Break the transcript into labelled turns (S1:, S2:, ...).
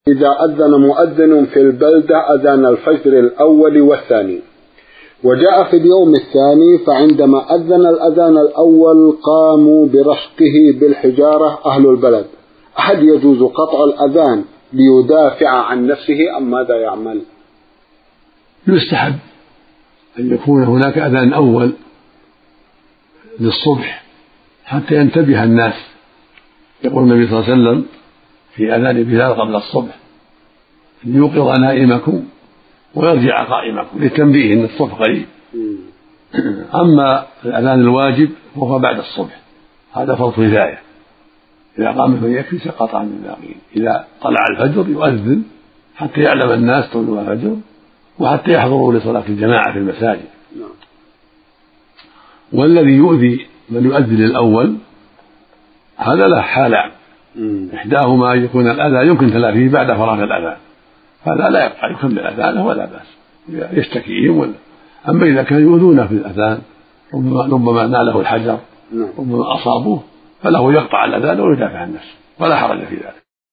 S1: إذا أذن مؤذن في البلدة أذان الفجر الأول والثاني. وجاء في اليوم الثاني فعندما أذن الأذان الأول قاموا برشقه بالحجارة أهل البلد. أحد يجوز قطع الأذان ليدافع عن نفسه أم ماذا يعمل؟
S2: يستحب أن يكون هناك أذان أول للصبح حتى ينتبه الناس. يقول النبي صلى الله عليه وسلم في أذان بلال قبل الصبح أن يوقظ نائمكم ويرجع قائمكم للتنبيه أن الصبح قريب. أما الأذان الواجب فهو بعد الصبح، هذا فرض كفاية، إذا قام من يكفي سقط عن الباقين. إذا طلع الفجر يؤذن حتى يعلم الناس طلوع الفجر وحتى يحضروا لصلاة الجماعة في المساجد. والذي يؤذي من يؤذن الأول هذا له حالان، إحداهما أن يكون الأذى يمكن تلافيه بعد فراغ الأذان، هذا لا يبقى يكمل أذانه ولا بأس، يشتكيهم. أما إذا كانوا يؤذونه في الأذان ربما ناله الحجر ربما أصابوه فله يقطع الأذان ويدافع عن نفسه ولا حرج في ذلك.